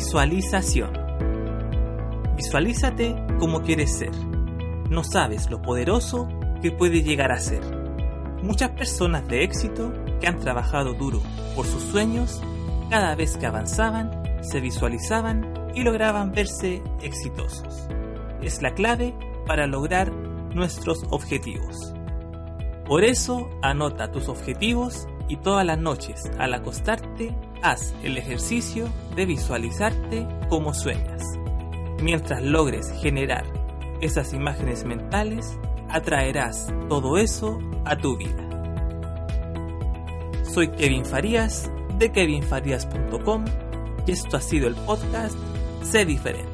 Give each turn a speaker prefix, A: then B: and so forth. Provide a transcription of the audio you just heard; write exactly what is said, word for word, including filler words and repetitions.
A: Visualización. Visualízate como quieres ser. No sabes lo poderoso que puede llegar a ser. Muchas personas de éxito que han trabajado duro por sus sueños, cada vez que avanzaban, se visualizaban y lograban verse exitosos. Es la clave para lograr nuestros objetivos. Por eso, anota tus objetivos y todas las noches al acostarte, haz el ejercicio de visualizarte como sueñas. Mientras logres generar esas imágenes mentales, atraerás todo eso a tu vida. Soy Kevin Farías de kevin farías punto com y esto ha sido el podcast Sé Diferente.